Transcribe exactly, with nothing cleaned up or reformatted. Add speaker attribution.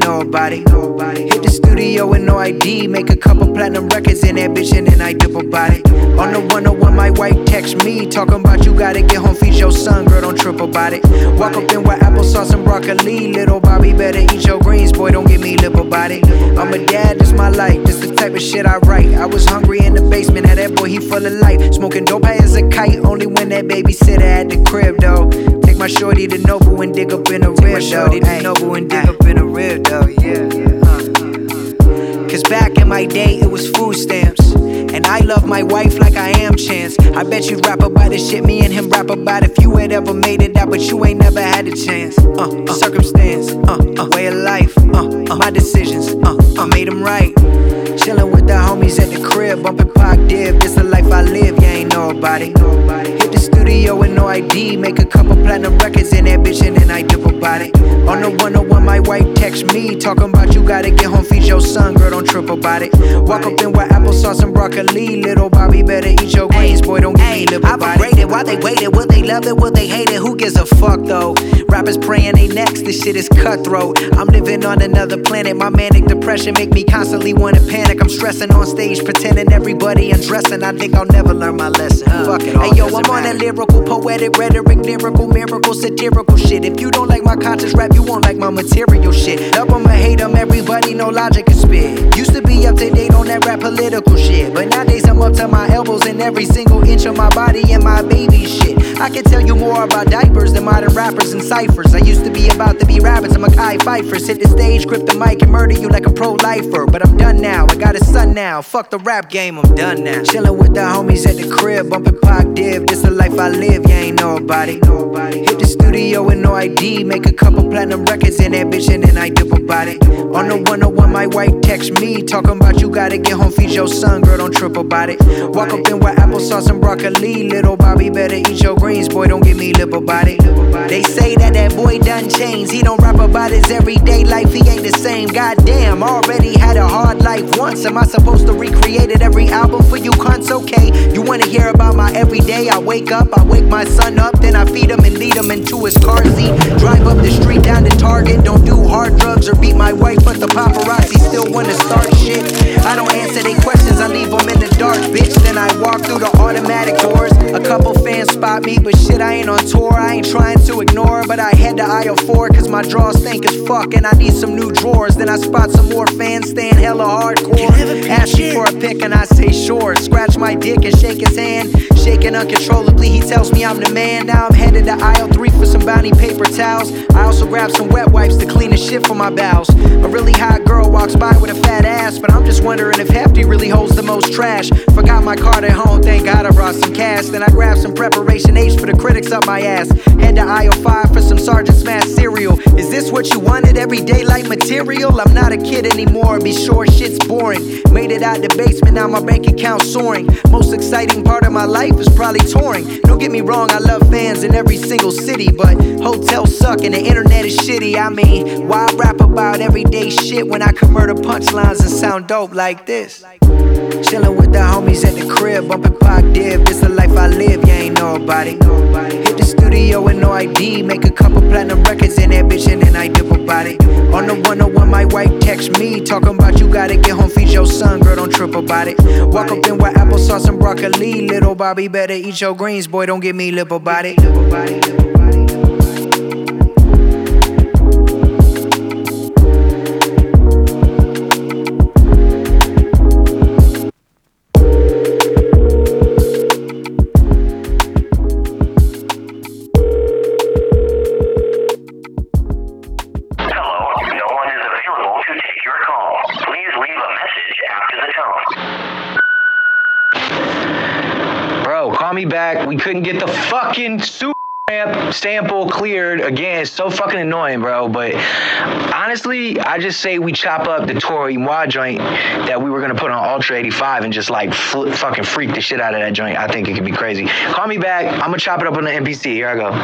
Speaker 1: know about it. Hit the studio with no I D, make a couple platinum records in that bitch and then I dip about it. On the one oh one, my wife text me, talking about you gotta get home, feed your son, girl, don't trip about it. Walk up in with applesauce and broccoli, little Bobby better eat your greens, boy, don't give me lip about it. I'm a dad, this my life, this the type of shit I write. I was hungry in the basement, had that boy, he full of life. Smoking dope high as a kite, only when that babysitter at the crib, though. Take my shorty to Noble and dig up in the rib, though. Ay, Noble and dig ay. up in the rib, though, yeah. Uh. Cause back in my day, it was food stamps. And I love my wife like I am Chance. I bet you'd rap about the shit me and him rap about if you had ever made it out, but you ain't never had a chance. Uh, uh circumstance, uh, uh, way of life, uh, uh, my decisions, uh, uh, made them right. Chillin' with the homies at the crib, bumpin' Pac Div. This the life I live, you ain't know about it. Hit the studio with no I D, make a couple platinum records in that bitch and then I dip about it. On the one oh one, my wife text me, talking about you gotta get home, feed your son, girl, don't trip about it. Walk up in with applesauce and broccoli, little Bobby better eat your greens, boy, don't give me lip about it. Rated, why they waited, will they love it, will they hate it, who gives a fuck though? Rappers praying they next, this shit is cutthroat. I'm living on another planet, my manic depression make me constantly wanna panic. I'm stressing on stage, pretending everybody undressing. I think I'll never learn my lesson. Uh, Fuck it all. Hey yo, I'm on that lyrical, poetic, rhetoric, lyrical, miracle, satirical shit. If you don't like my conscious rap, you won't like my material shit. Love 'em or hate 'em, everybody know logic is spit. Used to be up to date on that rap political shit, but nowadays I'm up to my elbows in every single inch of my body and my baby shit. I can tell you more about diapers than modern rappers and ciphers. I used to be about to be rabbits, I'm a Kai Pfeiffer. Hit the stage, grip the mic and murder you like a pro-lifer. But I'm done now, I got a son now. Fuck the rap game, I'm done now. Chillin' with the homies at the crib, bumpin' Pac Div. This the life I live, you ain't know about it. Hit the studio with no I D, make a couple platinum records in that bitch and then I dip about it. On the one oh one, my wife text me, talking about you gotta get home, feed your son, girl, don't trip about it. Walk up in with applesauce and broccoli, little Bobby better eat your greens, boy, don't give me lip about it. They say that that boy done changed, he don't rap about his everyday life, he ain't the same. Goddamn, already had a hard life once. Am I supposed to recreate it every album for you cunts? Okay, you wanna hear about my everyday? I wake up, I wake my son up, then I feed him and lead him into his car seat. Drive up the street down to Target, don't do hard drugs or beat my wife, but the paparazzi still wanna start shit. I don't answer their questions, I leave them in the dark, bitch. Then I walk through the automatic doors. A couple fans spot me, but shit, I ain't on tour. I ain't trying to ignore, but I head to aisle four, cause my drawers stink as fuck and I need some new drawers. Then I spot some more fans staying hella hardcore. Ask me for a pic and I say sure. Scratch my dick and shake his hand, shaking uncontrollably, he tells me I'm the man. Now I'm headed to aisle three for some bounty paper towels. I also grab some wet wipes to clean the shit from my bowels. A really hot girl walks by with a fat ass, but I'm just wondering if Hefty really holds the most trash. Forgot my card at home, thank God I brought some cash. Then I grab some preparation H for the critics up my ass. Head to aisle five for some Sergeant Smash cereal. Is this what you wanted, everyday life material? I'm not a kid anymore, be sure shit's boring. Made it out the basement, now my bank account soaring. Most exciting part of my life is probably touring. Don't get me wrong, I love fans in every single city, but hotels suck and the internet is shitty. I mean, why rap about everyday shit when I can murder punchlines and sound dope like this? Chillin' with the homies at the crib, bumpin' Pac Div. This the life I live, you ain't know about it. Hit the studio with no I D, make a couple platinum records in that bitch and then I dip about it. On the one oh one, my wife text me, talking about you gotta get home, feed your son, girl, don't trip about it. Walk up in with applesauce and broccoli, little Bobby better eat your greens, boy, don't give me lip about it.
Speaker 2: Call me back. We couldn't get the fucking super ramp sample cleared again. It's so fucking annoying, bro. But honestly, I just say we chop up the Toro y Moi joint that we were gonna put on Ultra eighty-five and just like fl- fucking freak the shit out of that joint. I think it could be crazy. Call me back. I'm gonna chop it up on the M P C. Here I go.